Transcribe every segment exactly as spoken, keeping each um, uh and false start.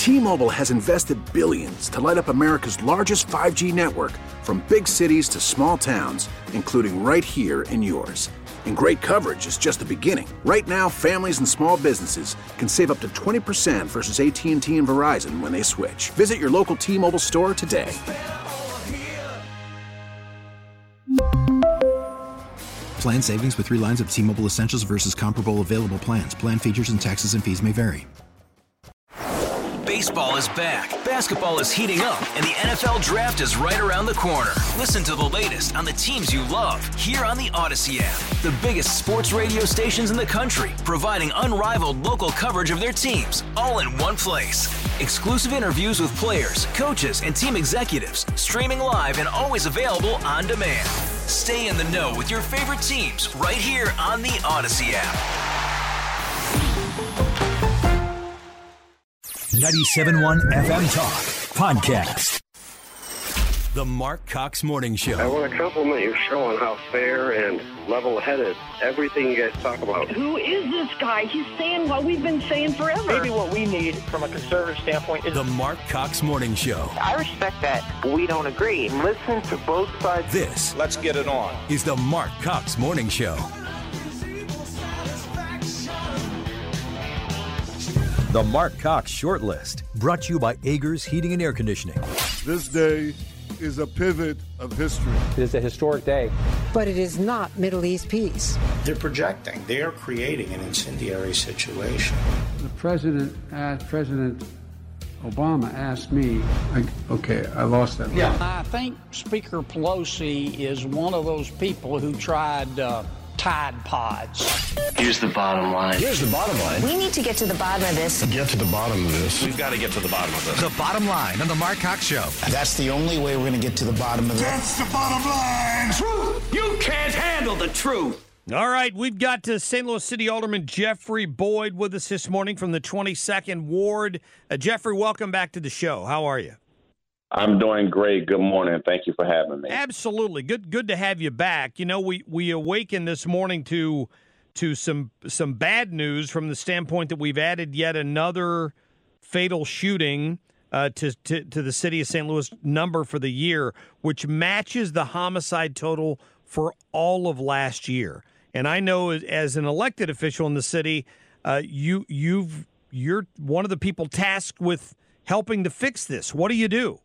T-Mobile has invested billions to light up America's largest five G network, from big cities to small towns, including right here in yours. And great coverage is just the beginning. Right now, families and small businesses can save up to twenty percent versus A T and T and Verizon when they switch. Visit your local T-Mobile store today. Plan savings with three lines of T-Mobile Essentials versus comparable available plans. Plan features and taxes and fees may vary. Baseball is back, basketball is heating up, and the N F L Draft is right around the corner. Listen to the latest on the teams you love here on the Odyssey app. The biggest sports radio stations in the country, providing unrivaled local coverage of their teams, all in one place. Exclusive interviews with players, coaches, and team executives, streaming live and always available on demand. Stay in the know with your favorite teams right here on the Odyssey app. ninety-seven point one F M Talk Podcast. The Mark Cox Morning Show. I want to compliment your show on how fair and level-headed everything you guys talk about. Who is this guy? He's saying what we've been saying forever. Maybe what we need from a conservative standpoint is the Mark Cox Morning Show. I respect that we don't agree. Listen to both sides. This, let's get it on, is the Mark Cox Morning Show. The Mark Cox Shortlist, brought to you by Agers Heating and Air Conditioning. This day is a pivot of history. It is a historic day. But it is not Middle East peace. They're projecting. They are creating an incendiary situation. The president asked, President Obama asked me, I, okay, I lost that. Yeah. I think Speaker Pelosi is one of those people who tried uh, Tide Pods. Here's the bottom line. Here's the bottom line. We need to get to the bottom of this. Get to the bottom of this. We've got to get to the bottom of this. The bottom line on the Mark Cox Show. That's the only way we're going to get to the bottom of this. That's the bottom line. Truth. You can't handle the truth. All right, we've got to Saint Louis City Alderman Jeffrey Boyd with us this morning from the twenty-second Ward. Uh, Jeffrey, welcome back to the show. How are you? I'm doing great. Good morning. Thank you for having me. Absolutely. Good good to have you back. You know, we, we awakened this morning to to some some bad news from the standpoint that we've added yet another fatal shooting uh, to, to, to the city of Saint Louis number for the year, which matches the homicide total for all of last year. And I know as an elected official in the city, uh, you you've you're one of the people tasked with helping to fix this. What do you do?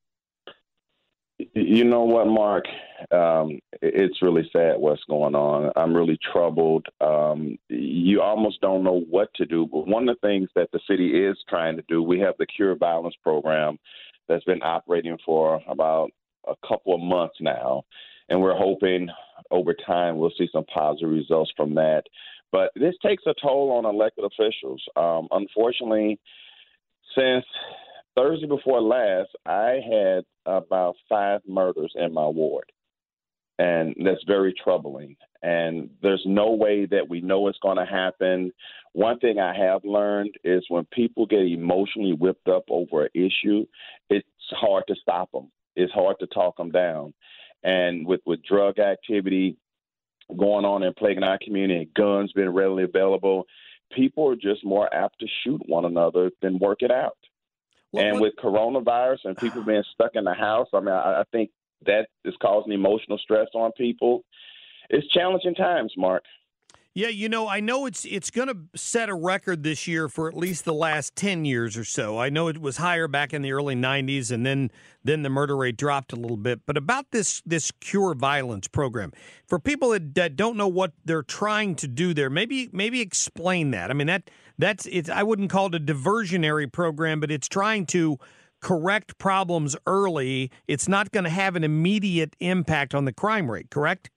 You know what, Mark? Um, it's really sad what's going on. I'm really troubled. Um, you almost don't know what to do. But one of the things that the city is trying to do, we have the Cure Violence program that's been operating for about a couple of months now. And we're hoping over time we'll see some positive results from that. But this takes a toll on elected officials. Um, unfortunately, since Thursday before last, I had about five murders in my ward. And that's very troubling. And there's no way that we know it's going to happen. One thing I have learned is when people get emotionally whipped up over an issue, it's hard to stop them. It's hard to talk them down. And with, with drug activity going on and plaguing our community, guns being readily available, people are just more apt to shoot one another than work it out. What, and what? With coronavirus and people being stuck in the house, I mean, I, I think that is causing emotional stress on people. It's challenging times, Mark. Yeah, you know, I know it's it's going to set a record this year for at least the last ten years or so. I know it was higher back in the early nineties, and then then the murder rate dropped a little bit. But about this this Cure Violence program, for people that, that don't know what they're trying to do there, maybe maybe explain that. I mean, that that's it's. I wouldn't call it a diversionary program, but it's trying to correct problems early. It's not going to have an immediate impact on the crime rate, correct?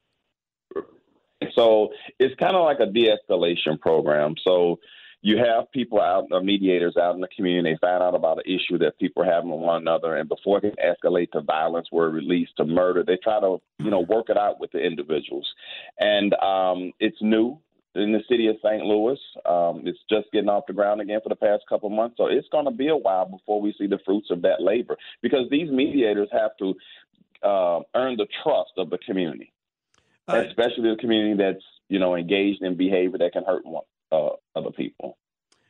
So it's kind of like a de-escalation program. So you have people out, uh, mediators out in the community, they find out about an issue that people are having with one another, and before it can escalate to violence, we're released to murder. They try to, you know, work it out with the individuals. And um, it's new in the city of Saint Louis. Um, it's just getting off the ground again for the past couple of months. So it's going to be a while before we see the fruits of that labor, because these mediators have to uh, earn the trust of the community. Uh, especially the community that's, you know, engaged in behavior that can hurt one, uh, other people.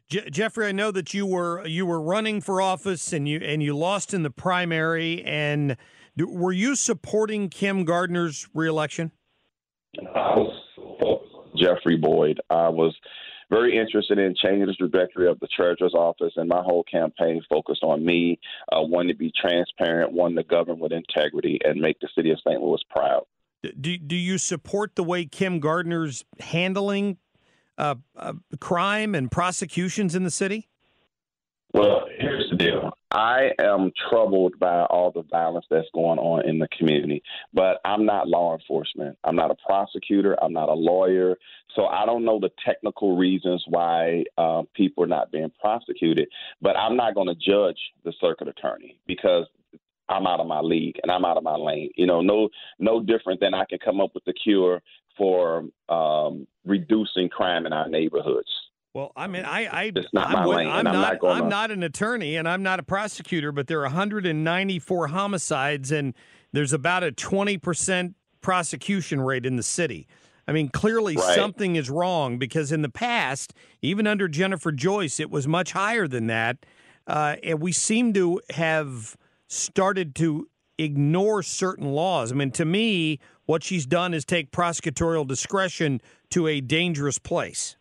Je- Jeffrey, I know that you were you were running for office and you and you lost in the primary. And were you supporting Kim Gardner's reelection? I was Jeffrey Boyd. I was very interested in changing the trajectory of the treasurer's office, and my whole campaign focused on me, uh, wanting to be transparent, wanting to govern with integrity, and make the city of Saint Louis proud. Do, do you support the way Kim Gardner's handling uh, uh, crime and prosecutions in the city? Well, here's the deal. I am troubled by all the violence that's going on in the community, but I'm not law enforcement. I'm not a prosecutor. I'm not a lawyer. So I don't know the technical reasons why uh, people are not being prosecuted, but I'm not going to judge the circuit attorney because I'm out of my league and I'm out of my lane. You know, no, no different than I can come up with the cure for um, reducing crime in our neighborhoods. Well, I mean, I, I, it's not I'm, my with, lane, I'm, and I'm not, not gonna... I'm not an attorney and I'm not a prosecutor, but there are one hundred ninety-four homicides and there's about a twenty percent prosecution rate in the city. I mean, clearly right. something is wrong because in the past, even under Jennifer Joyce, it was much higher than that. Uh, and we seem to have started to ignore certain laws. I mean, to me, what she's done is take prosecutorial discretion to a dangerous place.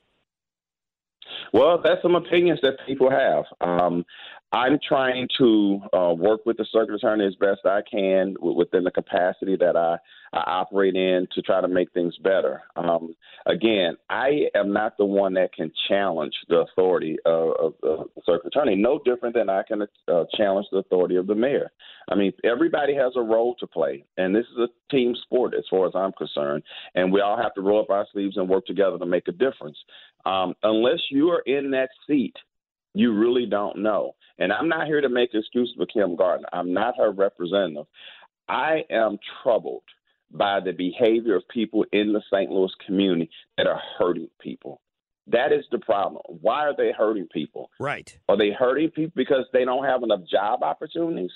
Well, that's some opinions that people have. Um, I'm trying to uh, work with the circuit attorney as best I can within the capacity that I, I operate in to try to make things better. Um, again, I am not the one that can challenge the authority of, of the circuit attorney, no different than I can uh, challenge the authority of the mayor. I mean, everybody has a role to play, and this is a team sport as far as I'm concerned, and we all have to roll up our sleeves and work together to make a difference. Um, unless you are in that seat, you really don't know. And I'm not here to make excuses for Kim Gardner. I'm not her representative. I am troubled by the behavior of people in the Saint Louis community that are hurting people. That is the problem. Why are they hurting people? Right. Are they hurting people because they don't have enough job opportunities?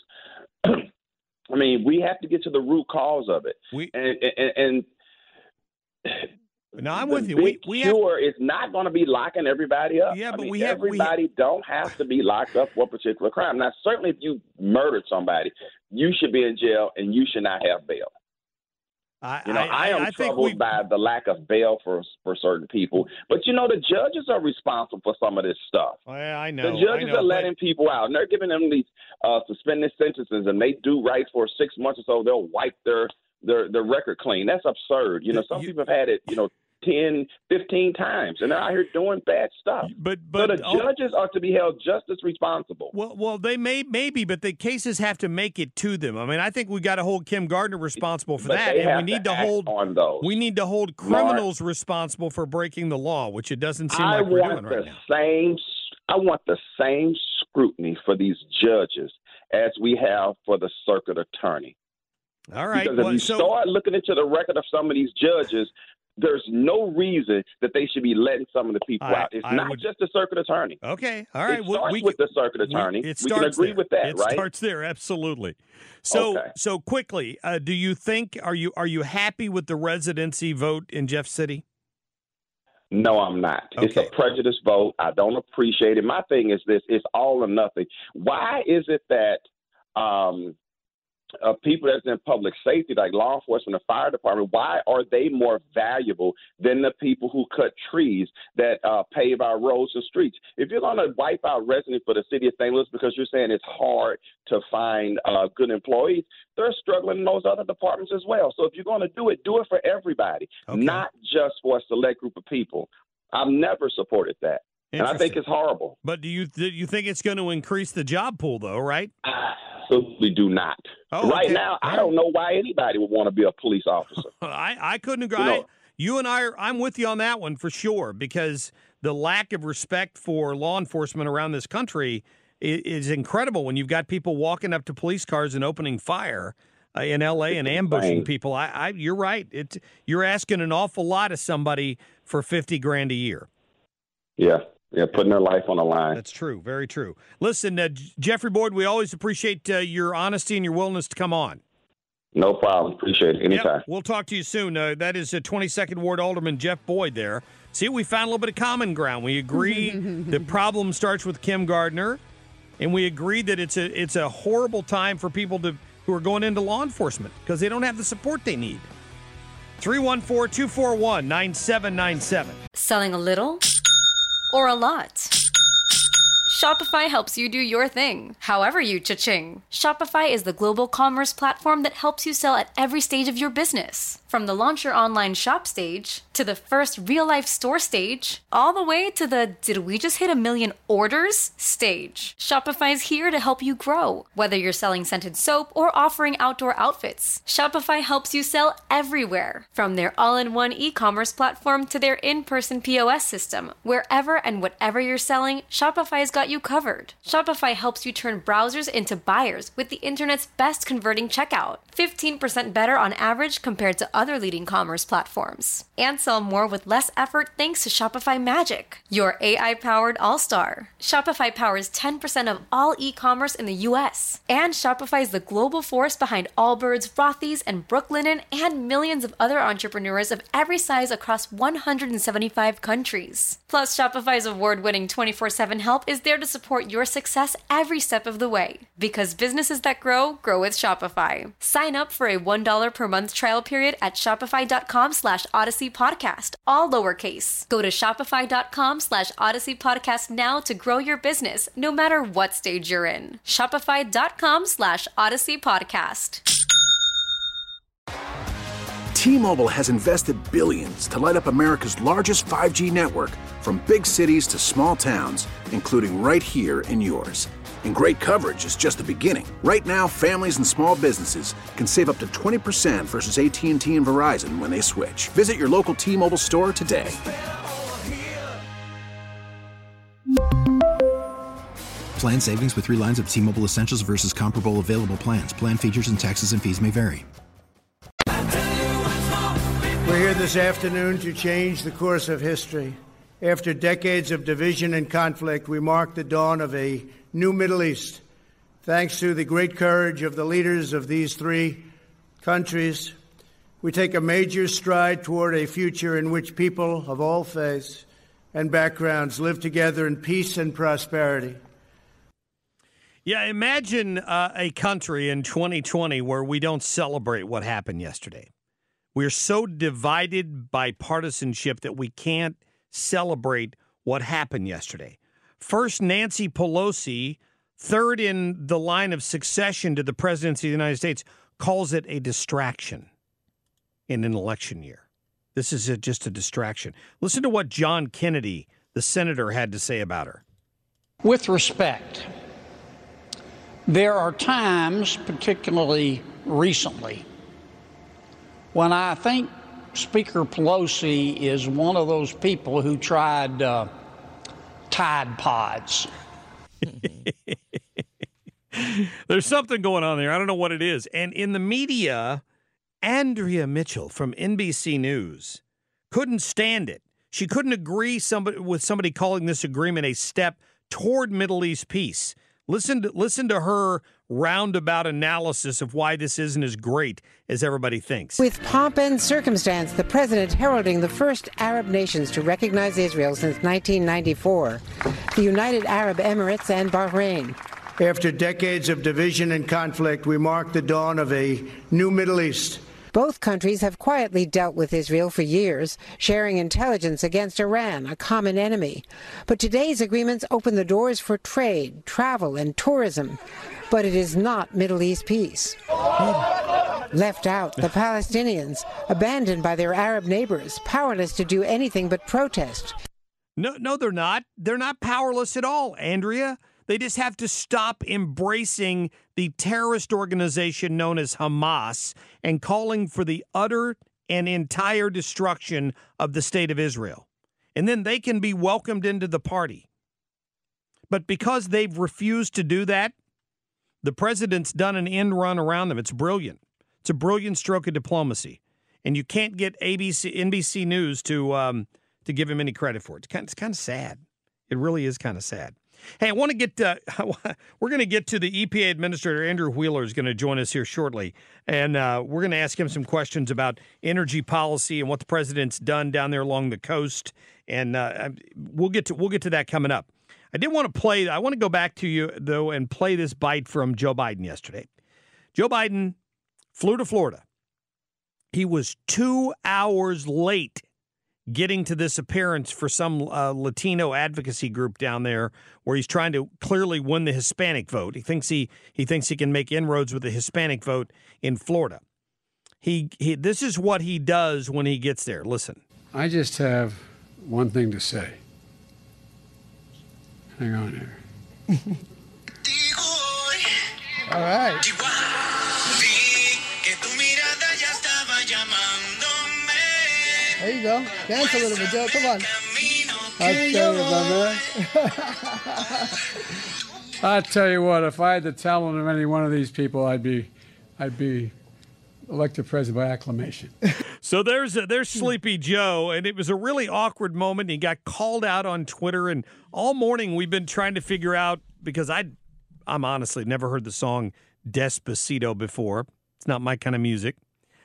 I mean, we have to get to the root cause of it. We and and, and No, I'm the with you. Big We, we cure have... is not going to be locking everybody up. Yeah, but I mean, we have everybody we... don't have to be locked up for a particular crime. Now, certainly, if you murdered somebody, you should be in jail and you should not have bail. I, you know, I, I, I am I troubled we... by the lack of bail for for certain people. But you know, the judges are responsible for some of this stuff. Oh, yeah, I know. The judges I know, are letting but... people out, and they're giving them these uh, suspended sentences, and they do right for six months or so. They'll wipe their their their record clean. That's absurd. You know, some you... people have had it. You know. ten, fifteen times, and they're out here doing bad stuff. But but so the oh, judges are to be held just as responsible. Well, well, they may maybe, but the cases have to make it to them. I mean, I think we got to hold Kim Gardner responsible for but that, and we need to, to hold on those. We need to hold criminals Mark, responsible for breaking the law, which it doesn't seem I like we're want doing the right now. Same, I want the same scrutiny for these judges as we have for the circuit attorney. All right, because if well, you so, start looking into the record of some of these judges, there's no reason that they should be letting some of the people I, out. It's I not would, just the circuit attorney. Okay, all right. It starts we, with the circuit attorney. We, it we can agree there. with that, it right? It starts there, absolutely. So, okay. so quickly, uh, do you think are you are you happy with the residency vote in Jeff City? No, I'm not. Okay. It's a prejudice vote. I don't appreciate it. My thing is this: it's all or nothing. Why is it that um, Uh, people that's in public safety, like law enforcement and fire department, why are they more valuable than the people who cut trees that uh, pave our roads and streets? If you're going to wipe out residents for the city of Saint Louis because you're saying it's hard to find uh, good employees, they're struggling in those other departments as well. So if you're going to do it, do it for everybody, okay. not just for a select group of people. I've never supported that. And I think it's horrible. But do you do you think it's going to increase the job pool, though, right? Absolutely do not. Oh, right okay. now, I don't know why anybody would want to be a police officer. I, I couldn't agree. You know, I, you and I, are, I'm with you on that one for sure, because the lack of respect for law enforcement around this country is, is incredible when you've got people walking up to police cars and opening fire uh, in L A and ambushing people. I, I, you're right. It, you're asking an awful lot of somebody for fifty grand a year. Yeah. Yeah, putting their life on the line. That's true. Very true. Listen, uh, Jeffrey Boyd, we always appreciate uh, your honesty and your willingness to come on. No problem. Appreciate it. Anytime. Yep. We'll talk to you soon. Uh, that is a twenty-second Ward Alderman Jeff Boyd there. See, we found a little bit of common ground. We agree the problem starts with Kim Gardner, and we agree that it's a it's a horrible time for people to who are going into law enforcement because they don't have the support they need. three one four, two four one, nine seven nine seven. Selling a little or a lot? Shopify helps you do your thing, however you cha-ching. Shopify is the global commerce platform that helps you sell at every stage of your business. From the launch your online shop stage, to the first real-life store stage, all the way to the did we just hit a million orders stage. Shopify's here to help you grow. Whether you're selling scented soap or offering outdoor outfits, Shopify helps you sell everywhere. From their all-in-one e-commerce platform to their in-person P O S system, wherever and whatever you're selling, Shopify's got you covered. Shopify helps you turn browsers into buyers with the internet's best converting checkout. fifteen percent better on average compared to other leading commerce platforms. And sell more with less effort thanks to Shopify Magic, your A I-powered all-star. Shopify powers ten percent of all e-commerce in the U S. And Shopify is the global force behind Allbirds, Rothy's, and Brooklinen, and millions of other entrepreneurs of every size across one hundred seventy-five countries. Plus, Shopify's award-winning twenty-four seven help is there to support your success every step of the way. Because businesses that grow, grow with Shopify. Sign up for a one dollar per month trial period at shopify.com slash Odyssey Podcast, all lowercase. Go to shopify.com slash Odyssey Podcast now to grow your business, no matter what stage you're in. Shopify.com slash Odyssey Podcast. T-Mobile has invested billions to light up America's largest five G network, from big cities to small towns, including right here in yours. And great coverage is just the beginning. Right now, families and small businesses can save up to twenty percent versus A T and T and Verizon when they switch. Visit your local T-Mobile store today. Plan savings with three lines of T-Mobile Essentials versus comparable available plans. Plan features and taxes and fees may vary. We're here this afternoon to change the course of history. After decades of division and conflict, we mark the dawn of a new Middle East. Thanks to the great courage of the leaders of these three countries, we take a major stride toward a future in which people of all faiths and backgrounds live together in peace and prosperity. Yeah, imagine uh, a country in twenty twenty where we don't celebrate what happened yesterday. We're so divided by partisanship that we can't celebrate what happened yesterday. First, Nancy Pelosi, third in the line of succession to the presidency of the United States, calls it a distraction in an election year. This is a, just a distraction. Listen to what John Kennedy, the senator, had to say about her. With respect, there are times, particularly recently, when I think Speaker Pelosi is one of those people who tried uh, Tide Pods. There's something going on there. I don't know what it is. And in the media, Andrea Mitchell from N B C News couldn't stand it. She couldn't agree somebody, with somebody calling this agreement a step toward Middle East peace. Listen to, listen to her roundabout analysis of why this isn't as great as everybody thinks. With pomp and circumstance, the president heralding the first Arab nations to recognize Israel since nineteen ninety-four, the United Arab Emirates and Bahrain. After decades of division and conflict, we mark the dawn of a new Middle East. Both countries have quietly dealt with Israel for years, sharing intelligence against Iran, a common enemy. But today's agreements open the doors for trade, travel, and tourism. But it is not Middle East peace. Left out, the Palestinians, abandoned by their Arab neighbors, powerless to do anything but protest. No, no, they're not. They're not powerless at all, Andrea. They just have to stop embracing the terrorist organization known as Hamas and calling for the utter and entire destruction of the state of Israel. And then they can be welcomed into the party. But because they've refused to do that, the president's done an end run around them. It's brilliant. It's a brilliant stroke of diplomacy. And you can't get A B C, N B C News to um, to give him any credit for it. It's kind, it's kind of sad. It really is kind of sad. Hey, I want to get to, we're going to get to the E P A Administrator. Andrew Wheeler is going to join us here shortly. And uh, we're going to ask him some questions about energy policy and what the president's done down there along the coast. And uh, we'll get to we'll get to that coming up. I did want to play, I want to go back to you, though, and play this bite from Joe Biden yesterday. Joe Biden flew to Florida. He was two hours late getting to this appearance for some uh, Latino advocacy group down there where he's trying to clearly win the Hispanic vote. He thinks he he thinks he can make inroads with the Hispanic vote in Florida. He, he this is what he does when he gets there. Listen. I just have one thing to say. Hang on here. All right. There you go. Dance a little bit, Joe. Come on. I'll tell you, my man. I'll tell you what. If I had the talent of any one of these people, I'd be, I'd be elected president by acclamation. So there's a, there's Sleepy Joe, and it was a really awkward moment. He got called out on Twitter, and all morning we've been trying to figure out, because I, I'm honestly never heard the song Despacito before. It's not my kind of music.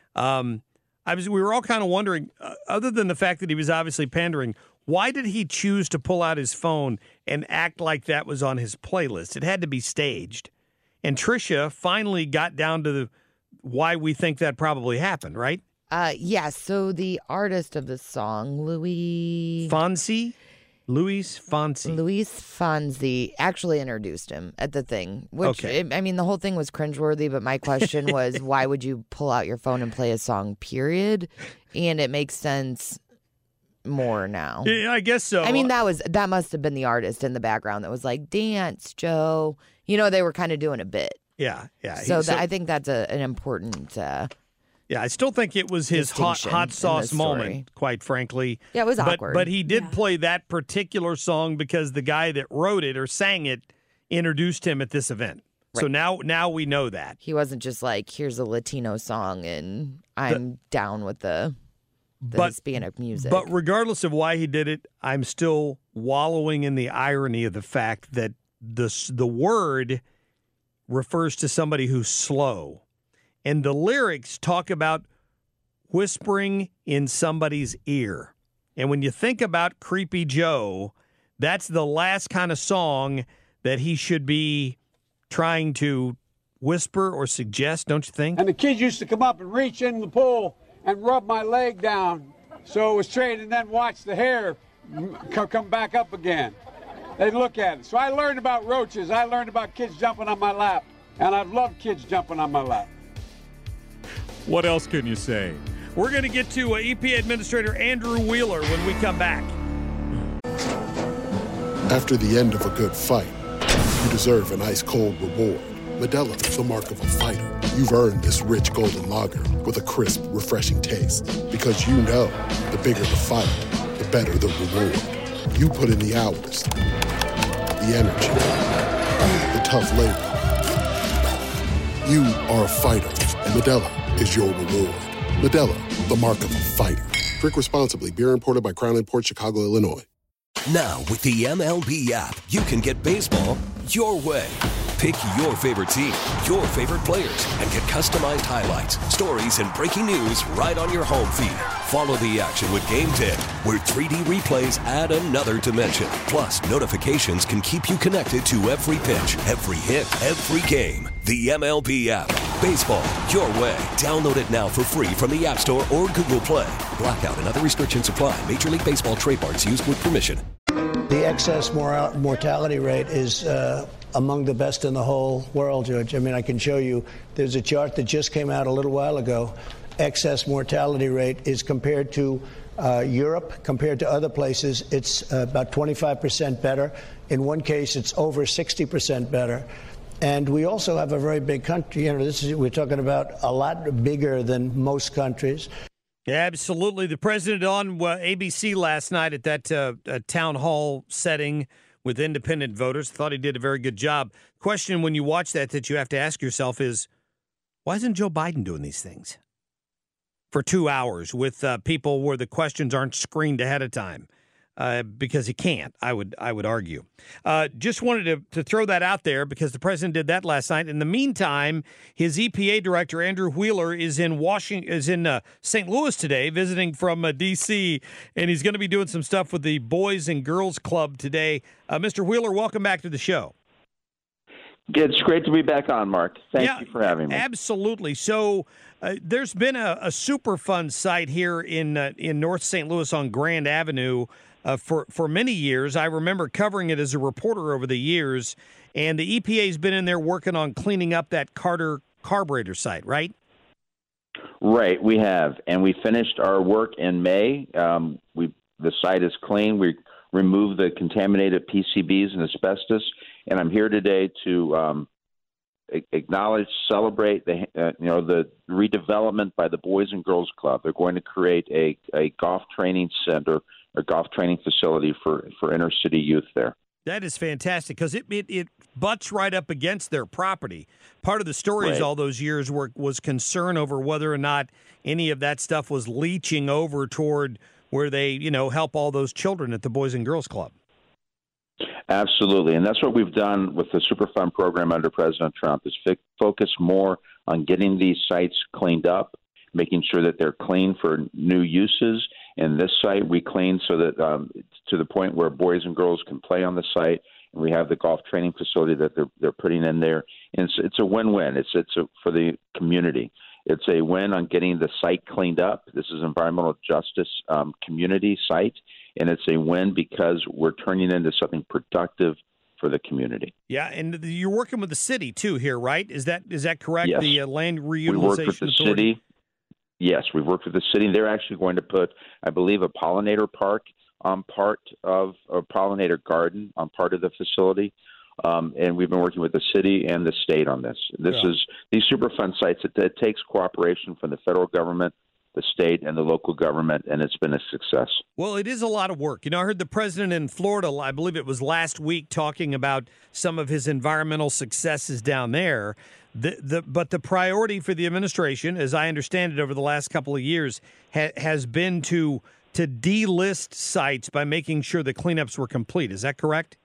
Um, I was we were all kind of wondering, uh, other than the fact that he was obviously pandering, why did he choose to pull out his phone and act like that was on his playlist? It had to be staged. And Tricia finally got down to the why we think that probably happened, right? Uh, yes. Yeah, so the artist of the song, Louis Fonsi, Luis Fonsi, Luis Fonsi, actually introduced him at the thing. Which okay. I mean, the whole thing was cringeworthy. But my question was, why would you pull out your phone and play a song? Period. And it makes sense more now. Yeah, I guess so. I mean, that was that must have been the artist in the background that was like, "Dance, Joe." You know, they were kind of doing a bit. Yeah, yeah. So, he, so that, I think that's a, an important. Uh, Yeah, I still think it was his hot hot sauce moment, quite frankly. Yeah, it was but, awkward. But he did yeah. play that particular song because the guy that wrote it or sang it introduced him at this event. Right. So now now we know that. He wasn't just like, here's a Latino song and I'm the, down with the, the but, Hispanic music. But regardless of why he did it, I'm still wallowing in the irony of the fact that the the word refers to somebody who's slow. And the lyrics talk about whispering in somebody's ear. And when you think about Creepy Joe, that's the last kind of song that he should be trying to whisper or suggest, don't you think? And the kids used to come up and reach in the pool and rub my leg down so it was straight, and then watch the hair come back up again. They'd look at it. So I learned about roaches. I learned about kids jumping on my lap. And I've loved kids jumping on my lap. What else can you say? We're going to get to uh, E P A Administrator Andrew Wheeler when we come back. After the end of a good fight, you deserve an ice-cold reward. Modelo is the mark of a fighter. You've earned this rich golden lager with a crisp, refreshing taste. Because you know, the bigger the fight, the better the reward. You put in the hours, the energy, the tough labor. You are a fighter, and Modelo is your reward. Modelo, the mark of a fighter. Drink responsibly. Beer imported by Crown Imports, Chicago, Illinois. Now, with the M L B app, you can get baseball your way. Pick your favorite team, your favorite players, and get customized highlights, stories, and breaking news right on your home feed. Follow the action with Game Day, where three D replays add another dimension. Plus, notifications can keep you connected to every pitch, every hit, every game. The M L B app. Baseball your way. Download it now for free from the App Store or Google Play. Blackout and other restrictions apply. Major League Baseball trademarks used with permission. The excess mor- mortality rate is uh, among the best in the whole world, George. I mean, I can show you. There's a chart that just came out a little while ago. Excess mortality rate is compared to uh, Europe, compared to other places, it's uh, about twenty-five percent better. In one case, it's over sixty percent better. And we also have a very big country. You know, this is, we're talking about a lot bigger than most countries. Yeah, absolutely. The president on uh, A B C last night at that uh, uh, town hall setting with independent voters. Thought he did a very good job. Question when you watch that that you have to ask yourself is, why isn't Joe Biden doing these things for two hours with uh, people where the questions aren't screened ahead of time? uh, because he can't, I would I would argue. Uh, just wanted to, to throw that out there because the president did that last night. In the meantime, his E P A director, Andrew Wheeler, is in Washington, is in uh, Saint Louis today, visiting from uh, D C, and he's going to be doing some stuff with the Boys and Girls Club today. Uh, Mister Wheeler, welcome back to the show. It's great to be back on, Mark. Thank yeah, you for having me. Absolutely. So uh, there's been a, a Superfund site here in uh, in North Saint Louis on Grand Avenue uh, for, for many years. I remember covering it as a reporter over the years, and the E P A's been in there working on cleaning up that Carter carburetor site, right? Right, we have. And we finished our work in May. Um, we The site is clean. We removed the contaminated P C Bs and asbestos. And I'm here today to um, acknowledge, celebrate the uh, you know the redevelopment by the Boys and Girls Club. They're going to create a, a golf training center, a golf training facility for, for inner city youth there. That is fantastic because it, it it butts right up against their property. Part of the stories Right. all those years were was concern over whether or not any of that stuff was leaching over toward where they you know help all those children at the Boys and Girls Club. Absolutely, and that's what we've done with the Superfund program under President Trump, is fi- focus more on getting these sites cleaned up, making sure that they're clean for new uses. And this site we cleaned so that um, to the point where boys and girls can play on the site, and we have the golf training facility that they're they're putting in there. And it's, it's a win-win. It's it's a, for the community. It's a win on getting the site cleaned up. This is an environmental justice um, community site. And it's a win because we're turning into something productive for the community. Yeah, and you're working with the city too here, right? Is that is that correct? Yes. The uh, land reutilization we work with the authority? city. Yes, we've worked with the city. They're actually going to put, I believe, a pollinator park on part of a pollinator garden on part of the facility. Um, and we've been working with the city and the state on this. This Yeah. is these Superfund sites. It, it takes cooperation from the federal government, the state, and the local government, and it's been a success. Well, it is a lot of work. You know, I heard the president in Florida, I believe it was last week, talking about some of his environmental successes down there. The, the, but the priority for the administration, as I understand it over the last couple of years, ha, has been to to delist sites by making sure the cleanups were complete. Is that correct?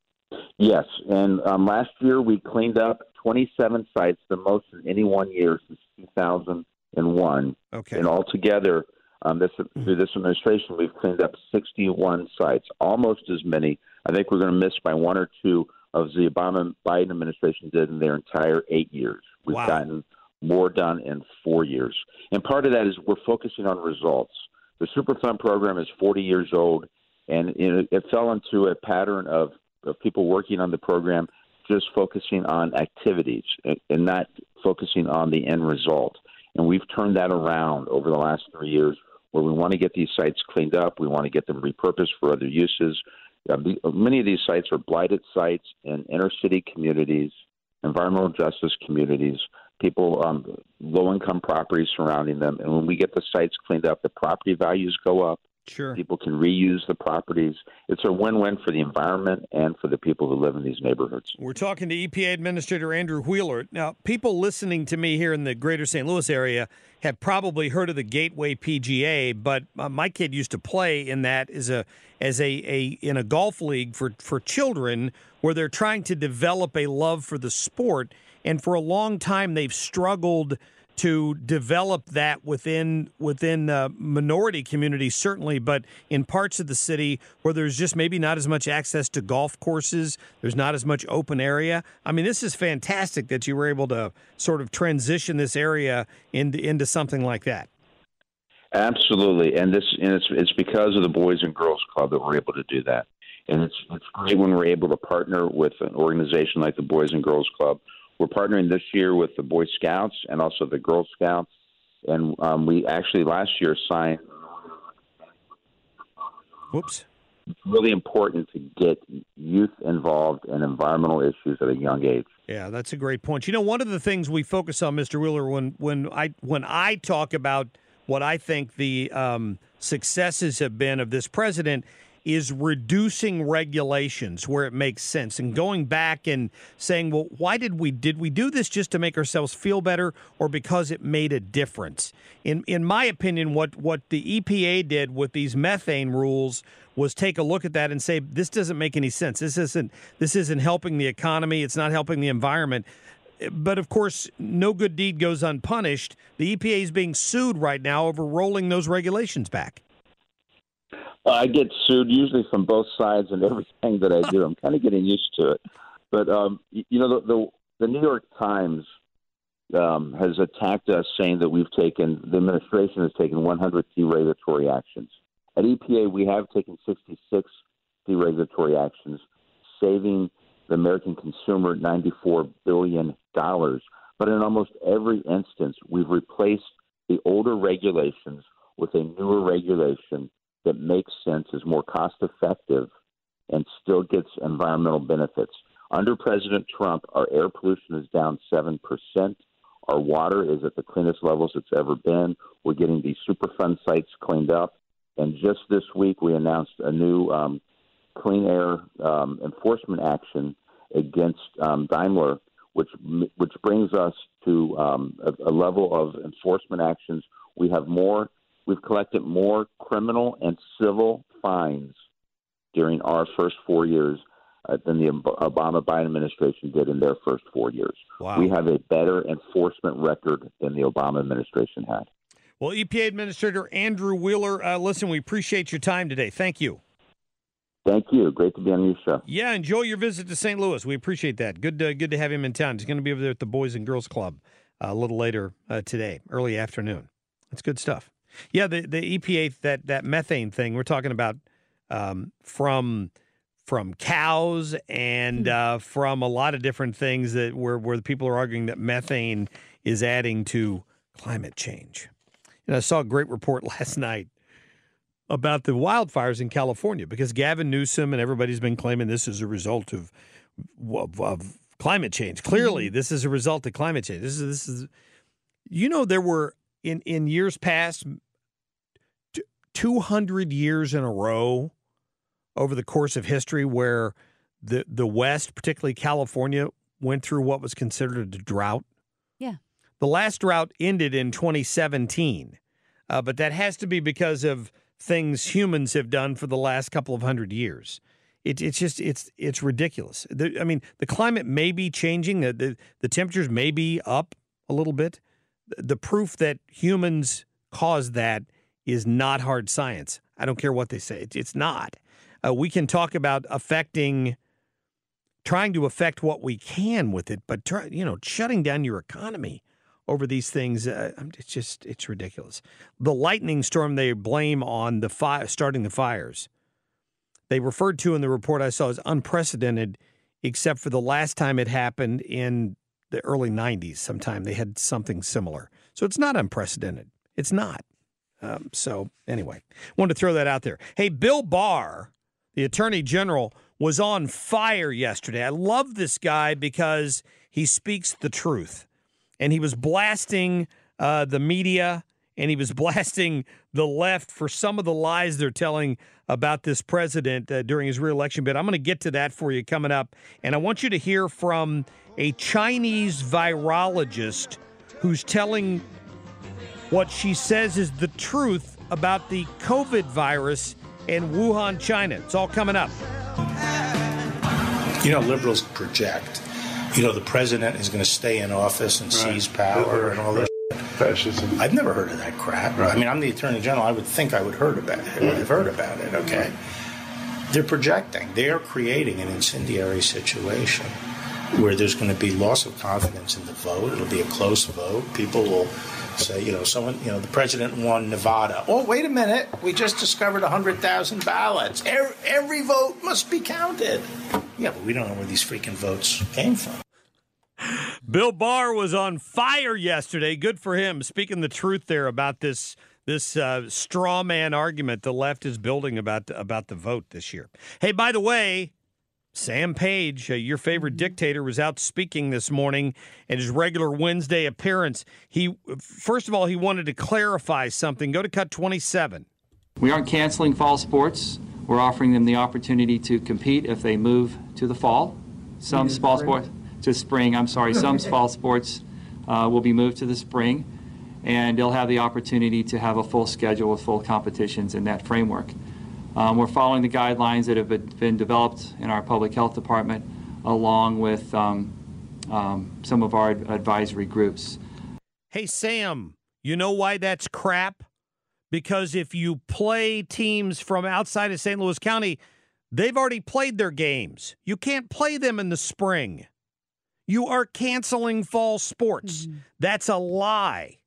Yes, and um, last year we cleaned up twenty-seven sites, the most in any one year since two thousand one. Okay. And altogether, um, this, through this administration, we've cleaned up sixty-one sites, almost as many. I think we're going to miss by one or two of the Obama Biden administration did in their entire eight years. We've Wow. gotten more done in four years. And part of that is we're focusing on results. The Superfund program is forty years old, and it, it fell into a pattern of, of people working on the program just focusing on activities and, and not focusing on the end result. And we've turned that around over the last three years where we want to get these sites cleaned up. We want to get them repurposed for other uses. Uh, the, many of these sites are blighted sites in inner city communities, environmental justice communities, people, um, low-income properties surrounding them. And when we get the sites cleaned up, the property values go up. Sure. People can reuse the properties. It's a win-win for the environment and for the people who live in these neighborhoods. We're talking to E P A Administrator Andrew Wheeler. Now, people listening to me here in the greater Saint Louis area have probably heard of the Gateway P G A, but uh, my kid used to play in that as a as a, a in a golf league for, for children where they're trying to develop a love for the sport. And for a long time, they've struggled to develop that within within uh, minority communities, certainly, but in parts of the city where there's just maybe not as much access to golf courses, there's not as much open area. I mean, this is fantastic that you were able to sort of transition this area into into something like that. Absolutely, and this and it's it's because of the Boys and Girls Club that we're able to do that, and it's it's great when we're able to partner with an organization like the Boys and Girls Club. We're partnering this year with the Boy Scouts and also the Girl Scouts. And um, we actually last year signed. Whoops. It's really important to get youth involved in environmental issues at a young age. Yeah, that's a great point. You know, one of the things we focus on, Mister Wheeler, when when I when I talk about what I think the um, successes have been of this president, is reducing regulations where it makes sense and going back and saying, well, why did we did we do this just to make ourselves feel better or because it made a difference? In in my opinion, what what the E P A did with these methane rules was take a look at that and say, this doesn't make any sense. This isn't this isn't helping the economy. It's not helping the environment. But, of course, no good deed goes unpunished. The E P A is being sued right now over rolling those regulations back. I get sued usually from both sides and everything that I do. I'm kind of getting used to it. But, um, you know, the, the, the New York Times um, has attacked us saying that we've taken, the administration has taken one hundred deregulatory actions. At E P A, we have taken sixty-six deregulatory actions, saving the American consumer ninety-four billion dollars. But in almost every instance, we've replaced the older regulations with a newer regulation that makes sense, is more cost-effective, and still gets environmental benefits. Under President Trump, our air pollution is down seven percent. Our water is at the cleanest levels it's ever been. We're getting these Superfund sites cleaned up. And just this week, we announced a new um, clean air um, enforcement action against um, Daimler, which which brings us to um, a, a level of enforcement actions. We have more. We've collected more criminal and civil fines during our first four years uh, than the Obama-Biden administration did in their first four years. Wow. We have a better enforcement record than the Obama administration had. Well, E P A Administrator Andrew Wheeler, uh, listen, we appreciate your time today. Thank you. Thank you. Great to be on your show. Yeah, enjoy your visit to Saint Louis. We appreciate that. Good to, good to have him in town. He's going to be over there at the Boys and Girls Club uh, a little later uh, today, early afternoon. That's good stuff. Yeah, the, the E P A, that, that methane thing, we're talking about um, from from cows and uh, from a lot of different things that where, where the people are arguing that methane is adding to climate change. And I saw a great report last night about the wildfires in California because Gavin Newsom and everybody's been claiming this is a result of of, of climate change. Clearly, this is a result of climate change. This is this is, you know, there were in in years past two hundred years in a row over the course of history where the the West, particularly California, went through what was considered a drought. Yeah. The last drought ended in twenty seventeen, uh, but that has to be because of things humans have done for the last couple of hundred years. It, it's just it's it's ridiculous. The, I mean, the climate may be changing. The, the the temperatures may be up a little bit. The proof that humans caused that is not hard science. I don't care what they say. It, it's not. Uh, we can talk about affecting, trying to affect what we can with it, but try, you know, shutting down your economy over these things, uh, it's just, it's ridiculous. The lightning storm they blame on the fire, starting the fires, they referred to in the report I saw as unprecedented, except for the last time it happened in the early nineties sometime. They had something similar. So it's not unprecedented. It's not. Um, so anyway, wanted to throw that out there. Hey, Bill Barr, the Attorney General, was on fire yesterday. I love this guy because he speaks the truth. And he was blasting uh, the media, and he was blasting the left for some of the lies they're telling about this president uh, during his reelection bid. I'm going to get to that for you coming up. And I want you to hear from a Chinese virologist who's telling what she says is the truth about the COVID virus in Wuhan, China. It's all coming up. You know, liberals project. You know, the president is going to stay in office and right. seize power and all this. Fascism. I've never heard of that crap. Right. I mean, I'm the Attorney General. I would think I would heard about it. Yeah. I've heard about it, okay? Right. They're projecting. They're creating an incendiary situation where there's going to be loss of confidence in the vote. It'll be a close vote. People will say, you know, someone, you know, the president won Nevada. Oh, wait a minute. We just discovered one hundred thousand ballots. Every, every vote must be counted. Yeah, but we don't know where these freaking votes came from. Bill Barr was on fire yesterday. Good for him. Speaking the truth there about this this uh, straw man argument the left is building about the, about the vote this year. Hey, by the way, Sam Page, uh, your favorite dictator, was out speaking this morning at his regular Wednesday appearance. He, first of all, he wanted to clarify something. Go to cut twenty-seven. We aren't canceling fall sports. We're offering them the opportunity to compete if they move to the fall. Some fall sports to spring. I'm sorry. Some fall sports uh, will be moved to the spring, and they'll have the opportunity to have a full schedule with full competitions in that framework. Um, we're following the guidelines that have been developed in our public health department, along with um, um, some of our advisory groups. Hey, Sam, you know why that's crap? Because if you play teams from outside of Saint Louis County, they've already played their games. You can't play them in the spring. You are canceling fall sports. Mm-hmm. That's a lie.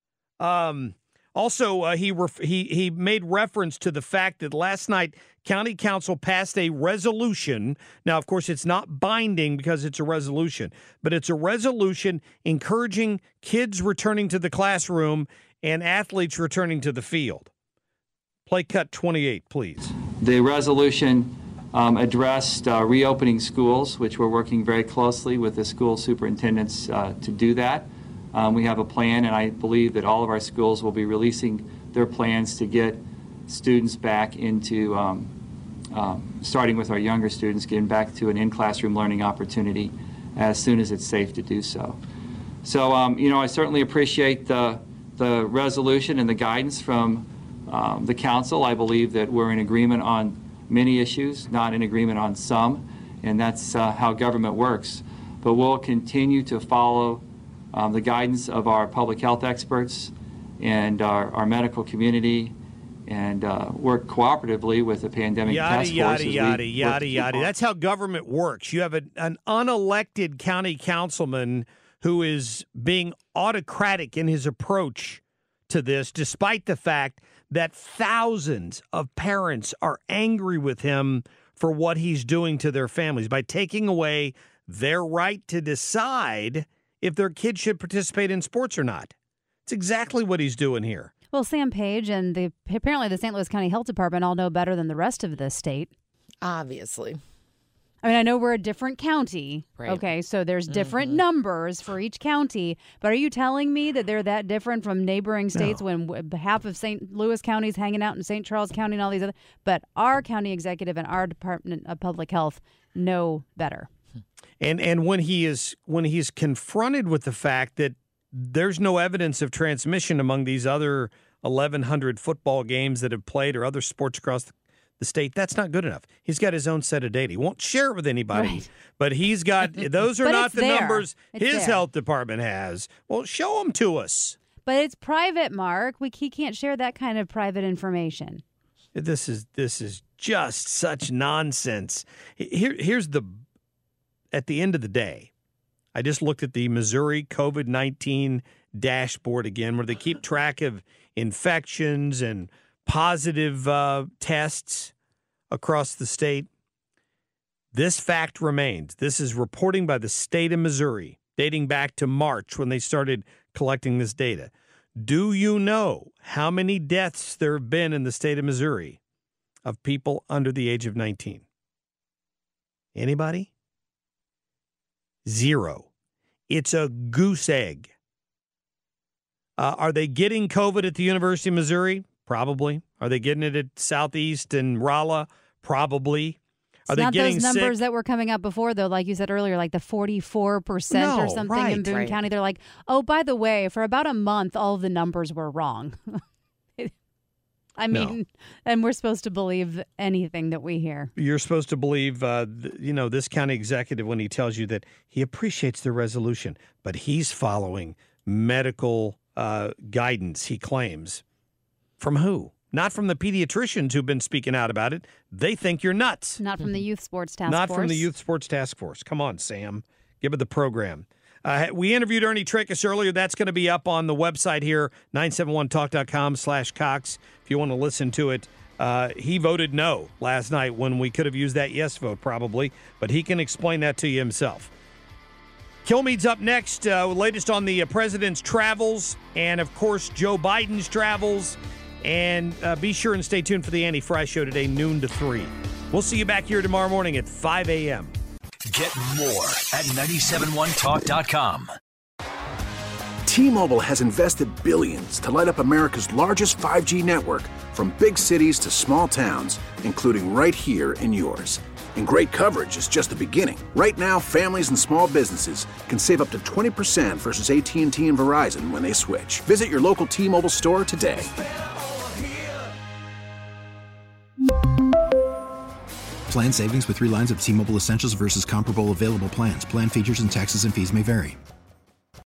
Um, also, uh, he ref- he he made reference to the fact that last night County Council passed a resolution. Now, of course, it's not binding because it's a resolution, but it's a resolution encouraging kids returning to the classroom and athletes returning to the field. Play cut twenty-eight, please. The resolution um, addressed uh, reopening schools, which we're working very closely with the school superintendents uh, to do that. Um, we have a plan, and I believe that all of our schools will be releasing their plans to get students back into, um, um, starting with our younger students, getting back to an in-classroom learning opportunity as soon as it's safe to do so. So, um, you know, I certainly appreciate the, the resolution and the guidance from um, the council. I believe that we're in agreement on many issues, not in agreement on some, and that's uh, how government works. But we'll continue to follow Um, the guidance of our public health experts and our, our medical community, and uh, work cooperatively with the pandemic yada, task force. Yada, yada, yada, yada. That's how government works. You have a, an unelected county councilman who is being autocratic in his approach to this, despite the fact that thousands of parents are angry with him for what he's doing to their families by taking away their right to decide if their kids should participate in sports or not. It's exactly what he's doing here. Well, Sam Page and the apparently the Saint Louis County Health Department all know better than the rest of the state. Obviously. I mean, I know we're a different county. Right. Okay, so there's different Mm-hmm. numbers for each county. But are you telling me that they're that different from neighboring states No. when w- half of Saint Louis County is hanging out in Saint Charles County and all these other? But our county executive and our Department of Public Health know better. And and when he is when he's confronted with the fact that there's no evidence of transmission among these other eleven hundred football games that have played or other sports across the state, that's not good enough. He's got his own set of data. He won't share it with anybody, Right. but he's got those are But not it's the there. numbers It's his there. health department has. Well, show them to us. But it's private, Mark. We he can't share that kind of private information. This is this is just such nonsense. Here here's the At the end of the day, I just looked at the Missouri COVID nineteen dashboard again, where they keep track of infections and positive uh, tests across the state. This fact remains. This is reporting by the state of Missouri, dating back to March when they started collecting this data. Do you know how many deaths there have been in the state of Missouri of people under the age of nineteen? Anybody? Zero. It's a goose egg. Uh, are they getting COVID at the University of Missouri? Probably. Are they getting it at Southeast and Rolla? Probably. Are It's they not getting those numbers sick? that were coming up before, though, like you said earlier, like the forty-four percent or No, something right, in Boone right. County. They're like, oh, by the way, for about a month, all of the numbers were wrong. I No. mean, and we're supposed to believe anything that we hear. You're supposed to believe, uh, th- you know, this county executive when he tells you that he appreciates the resolution, but he's following medical uh, guidance, he claims. From who? Not from the pediatricians who've been speaking out about it. They think you're nuts. Not from the Youth Sports Task Not Force. from the Youth Sports Task Force. Come on, Sam. Give it the program. Uh, we interviewed Ernie Trickus earlier. That's going to be up on the website here, nine seven one talk dot com slash Cox, if you want to listen to it. Uh, he voted no last night when we could have used that yes vote probably, but he can explain that to you himself. Kilmeade's up next, uh, latest on the uh, president's travels and, of course, Joe Biden's travels. And uh, be sure and stay tuned for the Andy Fry Show today, noon to three. We'll see you back here tomorrow morning at five a.m. Get more at nine seven one talk dot com. T-Mobile has invested billions to light up America's largest five G network, from big cities to small towns, including right here in yours. And great coverage is just the beginning. Right now, families and small businesses can save up to twenty percent versus A T and T and Verizon when they switch. Visit your local T-Mobile store today. Plan savings with three lines of T-Mobile Essentials versus comparable available plans. Plan features and taxes and fees may vary.